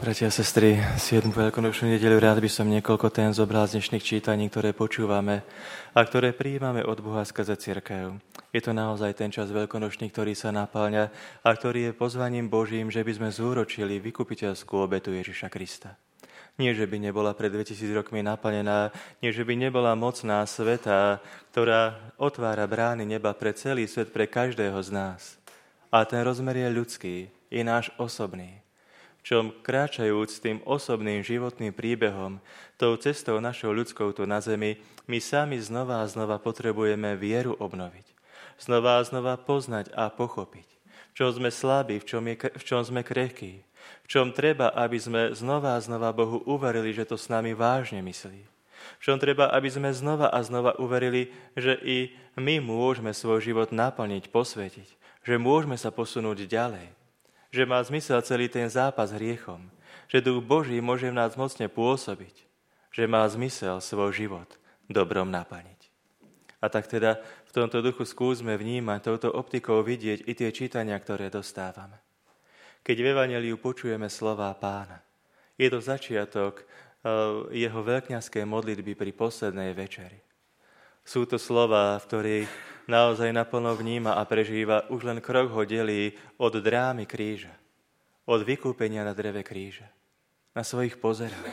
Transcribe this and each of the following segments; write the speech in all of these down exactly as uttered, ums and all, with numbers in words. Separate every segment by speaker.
Speaker 1: Bratia a sestry, siedmu veľkonočnú nedeľu rád by som niekoľko tém zobral z dnešných čítaní, ktoré počúvame a ktoré prijímame od Boha skrze cirkev. Je to naozaj ten čas veľkonočný, ktorý sa napáľa a ktorý je pozvaním Božím, že by sme zúročili vykupiteľskú obetu Ježiša Krista. Nie, že by nebola pred dvetisíc rokmi naplnená, nie, že by nebola mocná sveta, ktorá otvára brány neba pre celý svet, pre každého z nás. A ten rozmer je ľudský, je náš osobný. V čom kráčajúc tým osobným životným príbehom, tou cestou našou ľudskou tu na zemi, my sami znova a znova potrebujeme vieru obnoviť. Znova a znova poznať a pochopiť. V čom sme slabí, v čom, je, v čom sme krehkí. V čom treba, aby sme znova a znova Bohu uverili, že to s nami vážne myslí. V čom treba, aby sme znova a znova uverili, že i my môžeme svoj život naplniť, posvetiť. Že môžeme sa posunúť ďalej. Že má zmysel celý ten zápas hriechom, že Duch Boží môže v nás mocne pôsobiť, že má zmysel svoj život dobrom naplniť. A tak teda v tomto duchu skúsme vnímať, touto optikou vidieť i tie čítania, ktoré dostávame. Keď v Evanjeliu počujeme slová Pána, je to začiatok jeho veľkňazskej modlitby pri poslednej večeri. Sú to slová, v ktorých naozaj naplno vníma a prežíva, už len krok ho delí od drámy kríža, od vykúpenia na dreve kríža. Na svojich pozerá.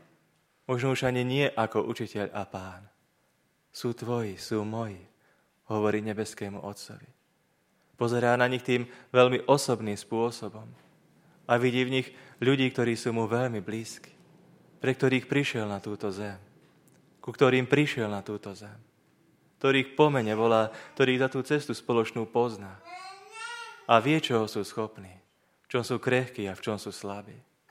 Speaker 1: Možno už ani nie ako učiteľ a Pán. Sú tvoji, sú moji, hovorí nebeskému Otcovi. Pozerá na nich tým veľmi osobným spôsobom a vidí v nich ľudí, ktorí sú mu veľmi blízki, pre ktorých prišiel na túto zem, ku ktorým prišiel na túto zem, ktorých pomene volá, ktorých za tú cestu spoločnú pozná. A vie, čoho sú schopní, v čom sú krehkí a v čom sú slabí.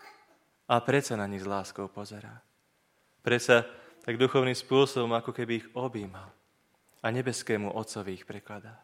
Speaker 1: A predsa na nich s láskou pozerá. Predsa tak duchovným spôsobom, ako keby ich objímal a nebeskému Otcovi ich prekladá.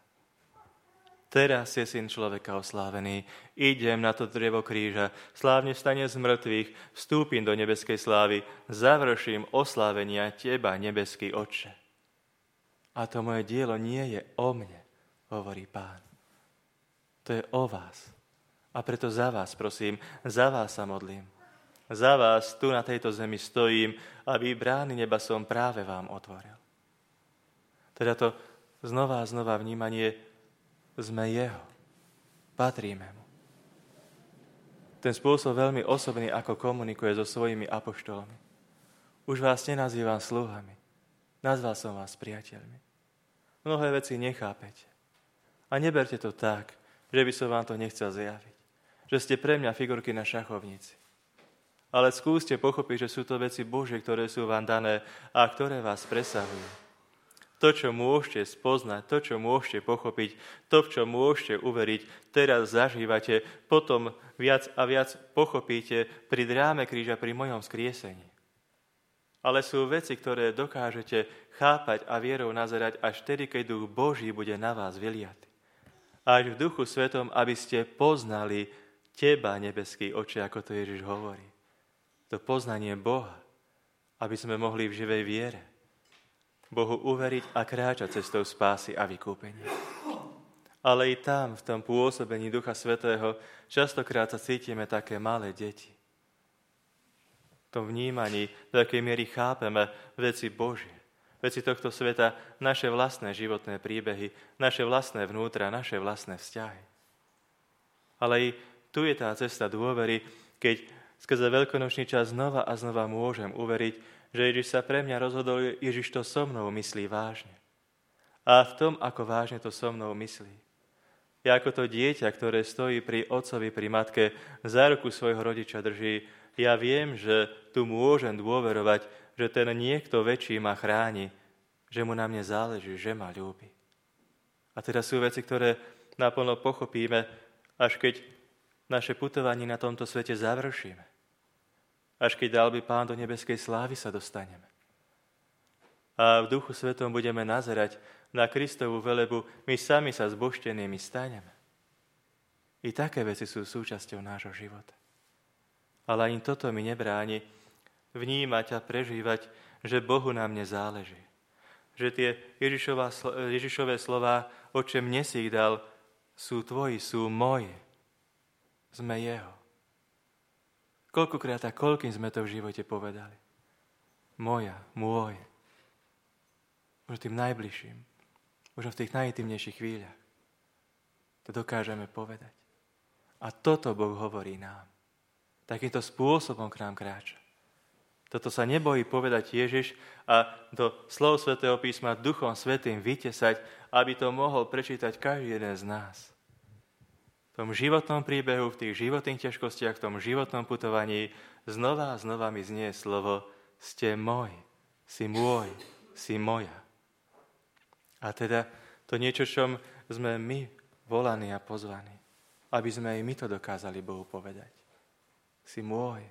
Speaker 1: Teraz je Syn človeka oslávený, idem na to drevo kríža, slávne vstane z mŕtvych, vstúpim do nebeskej slávy, završím oslávenia teba, nebeský Otče. A to moje dielo nie je o mne, hovorí Pán. To je o vás. A preto za vás prosím, za vás sa modlím. Za vás tu na tejto zemi stojím, aby brány neba som práve vám otvoril. Teda to znova a znova vnímanie, sme jeho. Patríme mu. Ten spôsob veľmi osobný, ako komunikuje so svojimi apoštolmi. Už vás nenazývam sluhami. Nazval som vás priateľmi. Mnohé veci nechápete. A neberte to tak, že by som vám to nechcel zjaviť. Že ste pre mňa figurky na šachovnici. Ale skúste pochopiť, že sú to veci Božie, ktoré sú vám dané a ktoré vás presahujú. To, čo môžete spoznať, to, čo môžete pochopiť, to, v čo môžete uveriť, teraz zažívate, potom viac a viac pochopíte pri dráme kríža, pri mojom skriesení. Ale sú veci, ktoré dokážete chápať a vierou nazerať až vtedy, keď Duch Boží bude na vás vyliatý. Až v Duchu Svetom, aby ste poznali teba, nebeský Oče, ako to Ježiš hovorí. To poznanie Boha, aby sme mohli v živej viere Bohu uveriť a kráčať cestou spásy a vykúpenia. Ale i tam, v tom pôsobení Ducha Svätého, častokrát sa cítime také malé deti. V tom vnímaní, do akej miery chápeme veci Božie, veci tohto sveta, naše vlastné životné príbehy, naše vlastné vnútra, naše vlastné vzťahy. Ale i tu je tá cesta dôvery, keď skrze veľkonočný čas znova a znova môžem uveriť, že Ježiš sa pre mňa rozhodol, Ježiš to so mnou myslí vážne. A v tom, ako vážne to so mnou myslí. Ja ako to dieťa, ktoré stojí pri otcovi, pri matke, za ruku svojho rodiča drží, ja viem, že tu môžem dôverovať, že ten niekto väčší ma chráni, že mu na mne záleží, že ma ľúbi. A teda sú veci, ktoré naplno pochopíme, až keď naše putovanie na tomto svete završíme. Až keď dal by Pán do nebeskej slávy sa dostaneme. A v Duchu Svetom budeme nazerať na Kristovú velebu, my sami sa zbožtenými staneme. I také veci sú súčasťou nášho života. Ale ani toto mi nebráni vnímať a prežívať, že Bohu na mne záleží. Že tie Ježišova, Ježišové slová, Oče, mne si ich dal, sú tvoji, sú moje. Sme jeho. Koľkokrát a koľkým sme to v živote povedali? Moja, môj. Možno tým najbližším. Možno v tých najintimnejších chvíľach. To dokážeme povedať. A toto Boh hovorí nám. Takýmto spôsobom k nám kráča. Toto sa nebojí povedať Ježiš a do slov Svätého písma Duchom Svätým vytesať, aby to mohol prečítať každý jeden z nás. V tom životnom príbehu, v tých životných ťažkostiach, v tom životnom putovaní znova a znova mi znie slovo ste môj, si môj, si moja. A teda to niečo, čom sme my volaní a pozvaní, aby sme aj my to dokázali Bohu povedať. Si môj.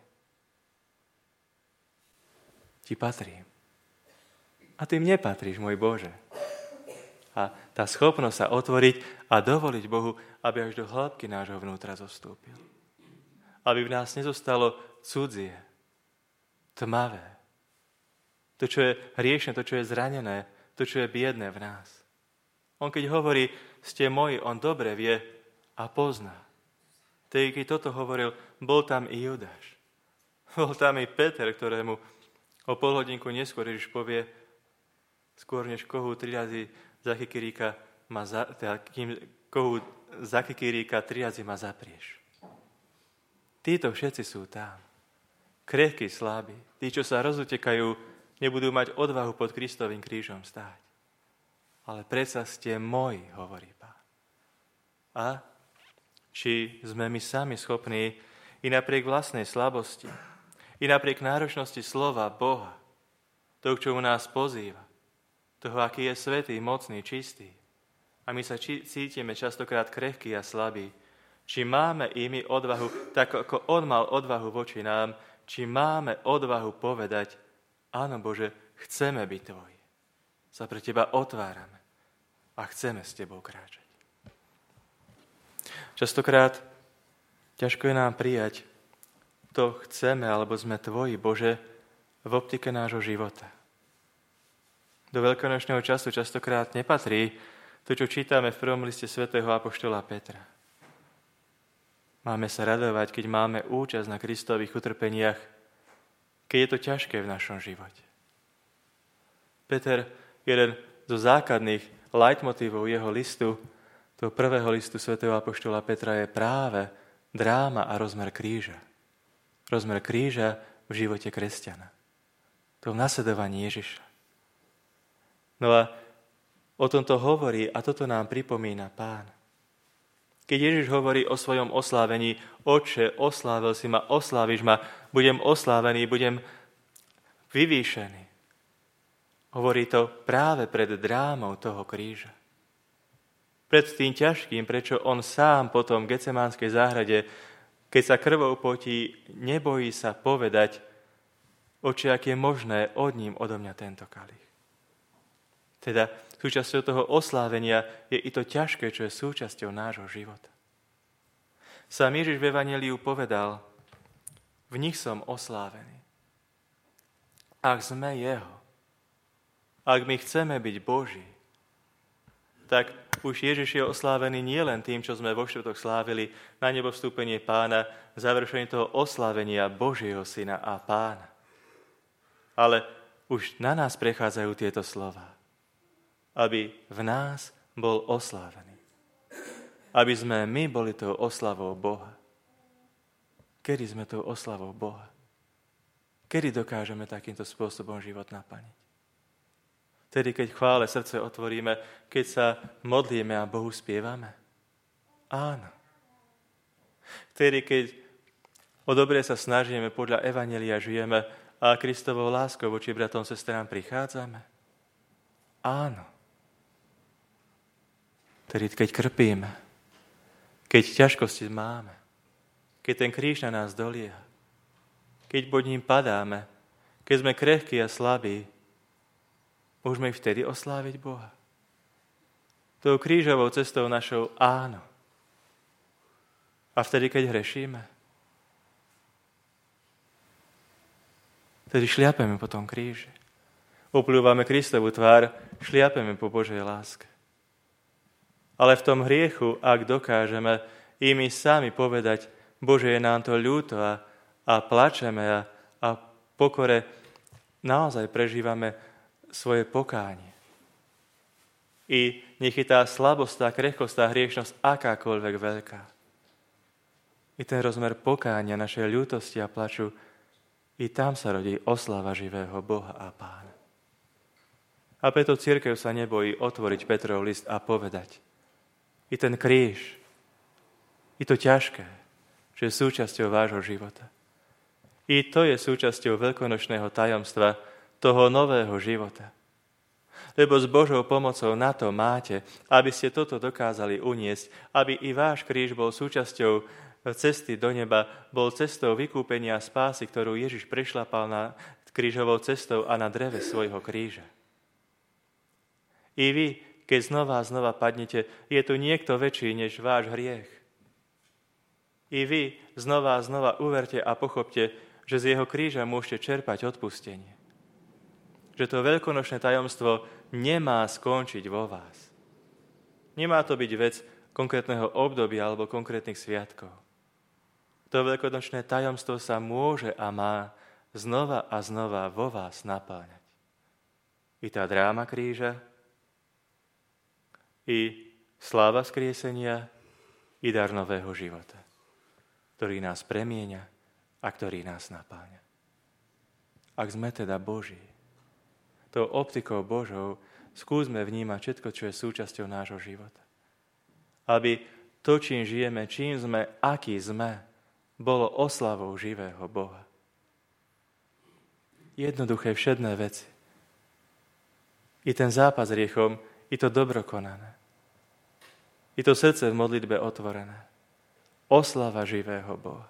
Speaker 1: Ti patrím. A ty mne patríš, môj Bože. A tá schopnosť sa otvoriť a dovoliť Bohu, aby až do hĺbky nášho vnútra zostúpil. Aby v nás nezostalo cudzie, tmavé. To, čo je hriešne, to, čo je zranené, to, čo je biedné v nás. On keď hovorí, ste moji, on dobre vie a pozná. Tedy, keď toto hovoril, bol tam i Judáš. Bol tam i Peter, ktorému o pol hodinku neskôr Ježiš povie, skôr než kohu tri razy zakikiríka, ma za, teda, kým kohu zakikiríka tri razy ma zaprieš. Títo všetci sú tam. Krehkí, slabí. Tí, čo sa rozutekajú, nebudú mať odvahu pod Kristovým krížom stáť. Ale predsa ste moji, hovorí Pán. A či sme my sami schopní i napriek vlastnej slabosti, i napriek náročnosti slova Boha, toho, k čomu nás pozýva, toho, aký je svätý, mocný, čistý, a my sa či, cítime častokrát krehkí a slabí, či máme i my odvahu, tak ako on mal odvahu voči nám, či máme odvahu povedať, áno Bože, chceme byť tvoji. Sa pre teba otvárame a chceme s tebou kráčať. Častokrát ťažko je nám prijať to chceme, alebo sme tvoji, Bože, v optike nášho života. Do veľkonočného času častokrát nepatrí to, čo čítame v prvom liste svätého apoštola Petra. Máme sa radovať, keď máme účasť na Kristových utrpeniach, keď je to ťažké v našom živote. Peter, jeden zo základných leitmotívov jeho listu, toho prvého listu svätého apoštola Petra, je práve dráma a rozmer kríža. Rozmer kríža v živote kresťana. To v nasledovaní Ježiša. No a o tomto hovorí a toto nám pripomína Pán. Keď Ježiš hovorí o svojom oslávení, Otče, oslávil si ma, osláviš ma, budem oslávený, budem vyvýšený. Hovorí to práve pred drámou toho kríža. Pred tým ťažkým, prečo on sám potom v Getsemánskej záhrade, keď sa krvou potí, nebojí sa povedať, Otče, ak je možné, odním odo mňa tento kalich. Teda súčasťou toho oslávenia je i to ťažké, čo je súčasťou nášho života. Sám Ježiš v Evanjeliu povedal, v nich som oslávený. Ak sme jeho, ak my chceme byť Boží, tak už Ježiš je oslávený nie len tým, čo sme vo štvrtok slávili na nebo vstúpenie Pána, završenie toho oslávenia Božieho Syna a Pána. Ale už na nás prechádzajú tieto slová. Aby v nás bol oslávený. Aby sme my boli tou oslavou Boha. Kedy sme tou oslavou Boha? Kedy dokážeme takýmto spôsobom život naplniť? Tedy, keď chvále srdce otvoríme, keď sa modlíme a Bohu spievame? Áno. Tedy, keď o dobre sa snažíme, podľa Evanjelia žijeme a Kristovou láskou voči bratom, sestrám prichádzame? Áno. Tedy, keď krpíme, keď ťažkosti máme, keď ten kríž na nás dolieha, keď pod ním padáme, keď sme krehkí a slabí, môžeme i vtedy osláviť Boha. Tou krížovou cestou našou áno. A vtedy, keď hrešíme, vtedy šliapeme po tom kríži. Upľúvame Kristovú tvár, šliapeme po Božej láske. Ale v tom hriechu, ak dokážeme i my sami povedať, Bože, je nám to ľúto a, a plačeme a, a pokore naozaj prežívame svoje pokánie. I nech je tá slabosť, tá krehkosť, tá hriešnosť akákoľvek veľká. I ten rozmer pokánia, našej ľútosti a plaču, i tam sa rodí oslava živého Boha a Pána. A preto cirkev sa nebojí otvoriť Petrov list a povedať: i ten kríž, i to ťažké, že je súčasťou vášho života. I to je súčasťou veľkonočného tajomstva toho nového života. Lebo s Božou pomocou na to máte, aby ste toto dokázali uniesť, aby i váš kríž bol súčasťou cesty do neba, bol cestou vykúpenia a spásy, ktorú Ježiš prešlapal na krížovou cestou a na dreve svojho kríža. I vy, keď znova a znova padnete, je tu niekto väčší než váš hriech. I vy znova a znova uverte a pochopte, že z jeho kríža môžete čerpať odpustenie. Že to veľkonočné tajomstvo nemá skončiť vo vás. Nemá to byť vec konkrétneho obdobia alebo konkrétnych sviatkov. To veľkonočné tajomstvo sa môže a má znova a znova vo vás napáňať. I tá dráma kríža, i sláva skriesenia, i dar nového života, ktorý nás premieňa a ktorý nás napáňa. Ak sme teda Boží, tou optikou Božou skúsme vnímať všetko, čo je súčasťou nášho života. Aby to, čím žijeme, čím sme, aký sme, bolo oslavou živého Boha. Jednoduché všedné veci. I ten zápas s hriechom, i to dobro konané. I to srdce v modlitbe otvorené. Oslava živého Boha.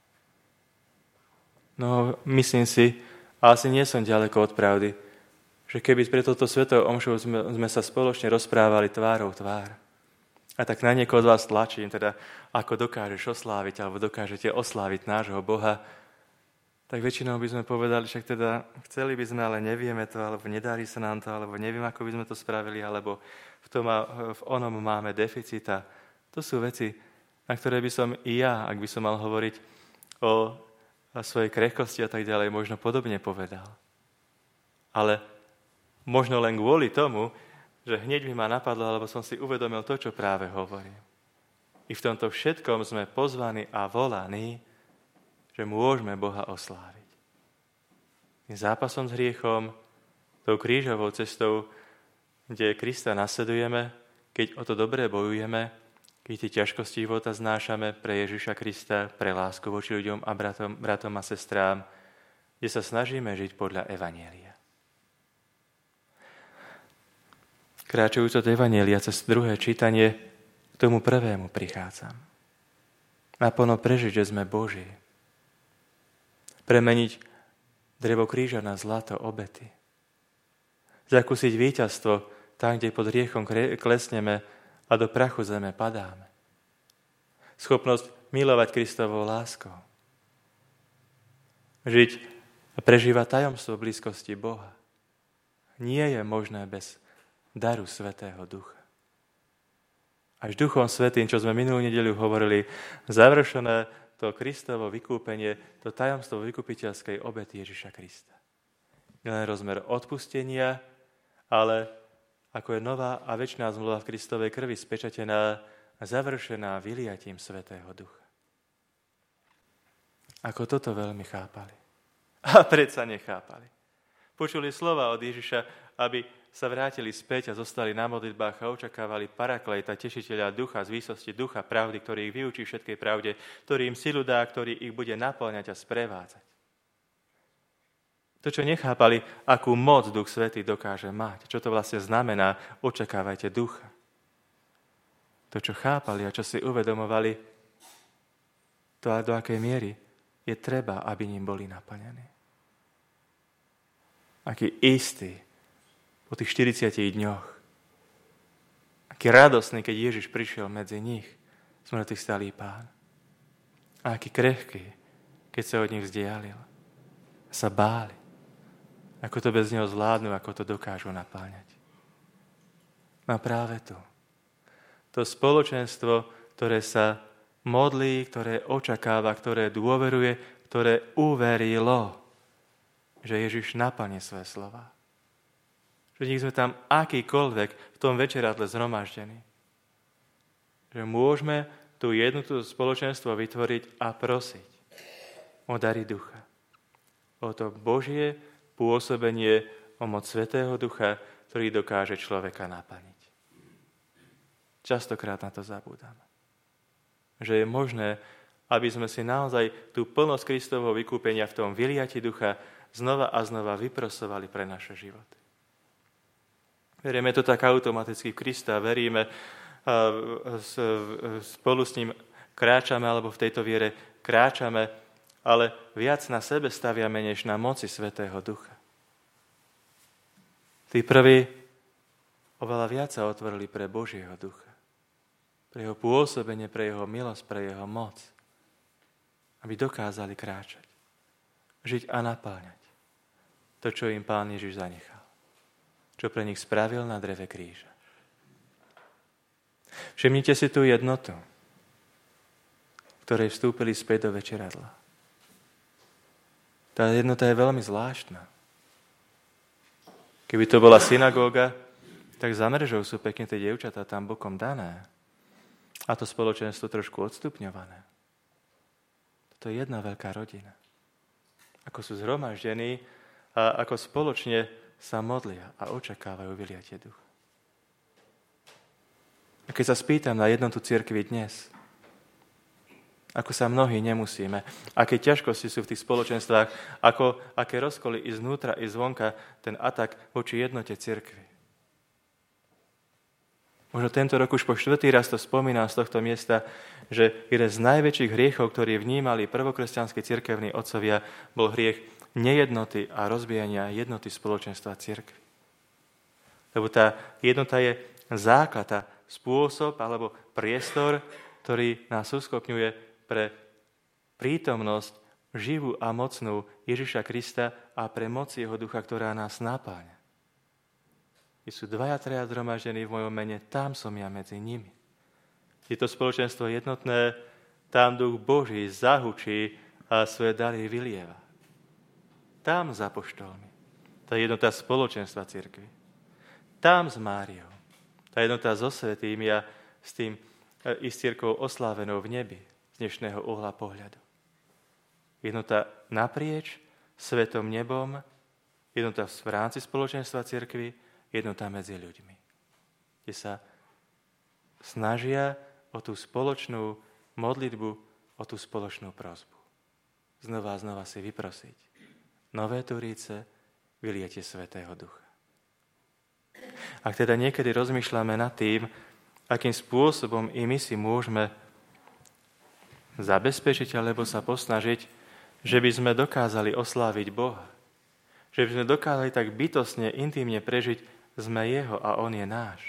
Speaker 1: No, myslím si, a asi nie som ďaleko od pravdy, že keby pre toto svetou omšu sme, sme sa spoločne rozprávali tvárou tvár. A tak na niekoho z vás tlačím, teda ako dokážeš osláviť, alebo dokážete osláviť nášho Boha, tak väčšinou by sme povedali, však teda chceli by sme, ale nevieme to, alebo nedarí sa nám to, alebo neviem, ako by sme to spravili, alebo v tom a v onom máme deficita. To sú veci, na ktoré by som i ja, ak by som mal hovoriť o svojej krehkosti a tak ďalej, možno podobne povedal. Ale možno len kvôli tomu, že hneď mi ma napadlo, alebo som si uvedomil to, čo práve hovorím. I v tomto všetkom sme pozvaní a volaní, že môžeme Boha osláviť. Tým zápasom s hriechom, tou krížovou cestou, kde Krista nasledujeme, keď o to dobré bojujeme, keď tie ťažkosti života znášame pre Ježiša Krista, pre lásku voči ľuďom a bratom, bratom a sestrám, kde sa snažíme žiť podľa Evanjelia. Kráčajúc od Evanjelia cez druhé čítanie, k tomu prvému prichádzam. Naplno prežiť, že sme Boží. Premeniť drevo kríža na zlato obety. Zakúsiť víťazstvo tam, kde pod hriechom klesneme a do prachu zeme padáme. Schopnosť milovať Kristovou láskou. Žiť a prežívať tajomstvo blízkosti Boha. Nie je možné bez daru Svätého Ducha. Až Duchom Svätým, čo sme minulú nedeľu hovorili, završené to Kristovo vykúpenie, to tajomstvo vykupiteľskej obety Ježiša Krista. Nielen rozmer odpustenia, ale ako je nová a večná zmluva v Kristovej krvi spečatená a završená vyliatím Svätého Ducha. Ako toto veľmi chápali. A predsa nechápali. Počuli slova od Ježiša, aby sa vrátili späť a zostali na modlitbách a očakávali Paraklejta, tešiteľa ducha, z výsosti ducha pravdy, ktorý ich vyučí všetkej pravde, ktorý im silu dá, ktorý ich bude naplňať a sprevádzať. To, čo nechápali, akú moc Duch Svätý dokáže mať, čo to vlastne znamená, očakávajte ducha. To, čo chápali a čo si uvedomovali, to do akej miery je treba, aby ním boli naplnení. Aký istý po tých štyridsiatich dňoch. Aký radosný, keď Ježiš prišiel medzi nich, smrtých stalý Pán. A aký krehký, keď sa od nich vzdialil. Sa báli. Ako to bez neho zvládnu, ako to dokážu napáňať. No práve tu. To spoločenstvo, ktoré sa modlí, ktoré očakáva, ktoré dôveruje, ktoré uverilo, že Ježiš naplní svoje slova. Že nech sme tam akýkoľvek v tom večeradle zhromaždení. Že môžeme tú jednotu spoločenstvo vytvoriť a prosiť o dary ducha. O to Božie pôsobenie, o moc Svätého Ducha, ktorý dokáže človeka naplniť. Častokrát na to zabúdame. Že je možné, aby sme si naozaj tú plnosť Kristovho vykúpenia v tom vyliati ducha znova a znova vyprosovali pre naše životy. Veríme to tak automaticky v Krista, veríme, a spolu s ním kráčame, alebo v tejto viere kráčame, ale viac na sebe staviame, než na moci Svätého Ducha. Tí prví oveľa viac sa otvorili pre Božieho Ducha, pre jeho pôsobenie, pre jeho milosť, pre jeho moc, aby dokázali kráčať, žiť a napáľať to, čo im Pán Ježiš zanechal, čo pre nich spravil na dreve kríža. Všimnite si tú jednotu, ktorej vstúpili späť do večeradla. Tá jednota je veľmi zvláštna. Keby to bola synagóga, tak za mrežou sú pekne tie dievčatá tam bokom dané. A to spoločenstvo trošku odstupňované. To je jedna veľká rodina. Ako sú zhromaždení a ako spoločne sa modlia a očakávajú vyliatie ducha. A keď sa spýtam na jednotu cirkvi dnes, ako sa mnohí nemusíme, aké ťažkosti sú v tých spoločenstvách, ako, aké rozkoly i znútra, i zvonka, ten atak voči jednote cirkvi. Možno tento rok už po štvrtý raz to spomínam z tohto miesta, že jeden z najväčších hriechov, ktorý vnímali prvokresťanskí cirkevní otcovia, bol hriech nejednoty a rozbijania jednoty spoločenstva cirkvi. Lebo tá jednota je základ, tá spôsob alebo priestor, ktorý nás uschopňuje pre prítomnosť živú a mocnú Ježiša Krista a pre moc jeho ducha, ktorá nás napáľa. Keď sú dvaja, traja zhromaždení v mojom mene, tam som ja medzi nimi. Je to spoločenstvo jednotné, tam duch Boží zahučí a svoje dary vylieva. Tam za apoštolmi. Tá jednota spoločenstva cirkvi. Tam s Máriou. Tá jednota so svätými a s tým i s cirkvou oslávenou v nebi z dnešného uhla pohľadu. Jednota naprieč svetom nebom, jednota v rámci spoločenstva cirkvi, jednota medzi ľuďmi, kde sa snažia o tú spoločnú modlitbu, o tú spoločnú prosbu. Znova a znova si vyprosiť nové turíce, vyliete Svätého Ducha. Ak teda niekedy rozmýšľame nad tým, akým spôsobom i my si môžeme zabezpečiť alebo sa posnažiť, že by sme dokázali osláviť Boha, že by sme dokázali tak bytostne, intimne prežiť, sme Jeho a On je náš.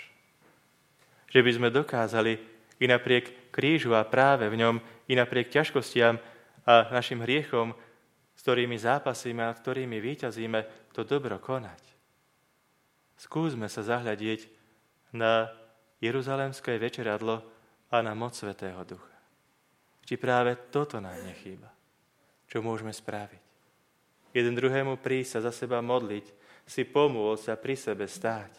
Speaker 1: Že by sme dokázali i napriek krížu a práve v ňom, i napriek ťažkostiam a našim hriechom, s ktorými zápasíme a ktorými víťazíme, to dobro konať. Skúsme sa zahľadieť na jeruzalémske večeradlo a na moc Svätého Ducha. Či práve toto nám nechýba. Čo môžeme spraviť? Jeden druhému prísť sa za seba modliť, si pomôcť a pri sebe stáť.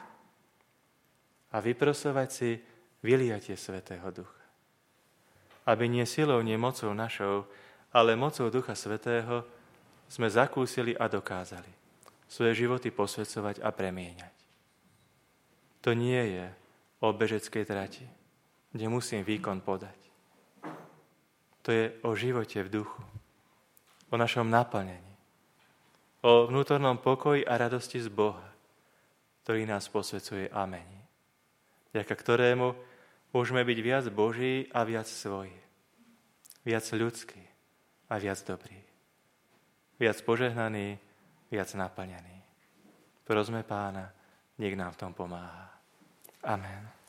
Speaker 1: A vyprosovať si vyliatie Svätého Ducha. Aby nie silou, nie mocou našou, ale mocou Ducha Svätého sme zakúsili a dokázali svoje životy posväcovať a premieňať. To nie je o bežeckej trati, kde musím výkon podať. To je o živote v duchu, o našom naplnení, o vnútornom pokoji a radosti z Boha, ktorý nás posväcuje a mení, vďaka ktorému môžeme byť viac Boží a viac svoji, viac ľudský a viac dobrý, viac požehnaný, viac naplnený. Prosme Pána, nech nám v tom pomáha. Amen.